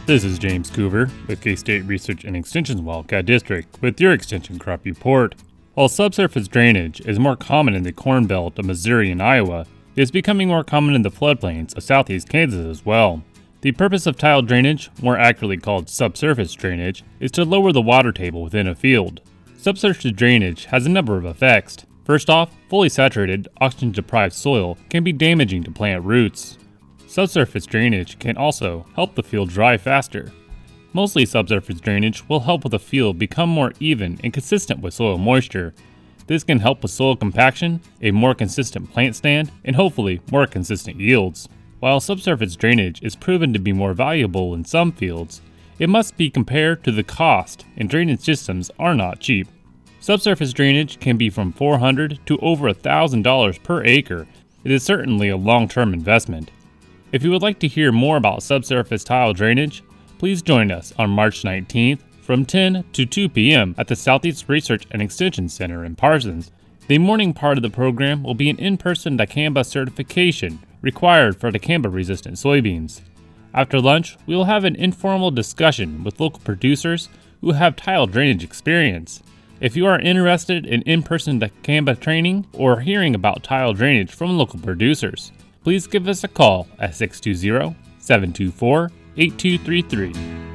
This is James Coover with K-State Research and Extension's Wildcat District with your Extension Crop Report. While subsurface drainage is more common in the Corn Belt of Missouri and Iowa, it is becoming more common in the floodplains of southeast Kansas as well. The purpose of tile drainage, more accurately called subsurface drainage, is to lower the water table within a field. Subsurface drainage has a number of effects. First off, fully saturated, oxygen-deprived soil can be damaging to plant roots. Subsurface drainage can also help the field dry faster. Mostly subsurface drainage will help with the field become more even and consistent with soil moisture. This can help with soil compaction, a more consistent plant stand, and hopefully more consistent yields. While subsurface drainage is proven to be more valuable in some fields, it must be compared to the cost, and drainage systems are not cheap. Subsurface drainage can be from $400 to over $1,000 per acre. It is certainly a long-term investment. If you would like to hear more about subsurface tile drainage, please join us on March 19th from 10 to 2 p.m. at the Southeast Research and Extension Center in Parsons. The morning part of the program will be an in-person dicamba certification required for dicamba-resistant soybeans. After lunch, we will have an informal discussion with local producers who have tile drainage experience. If you are interested in in-person dicamba training or hearing about tile drainage from local producers, please give us a call at 620-724-8233.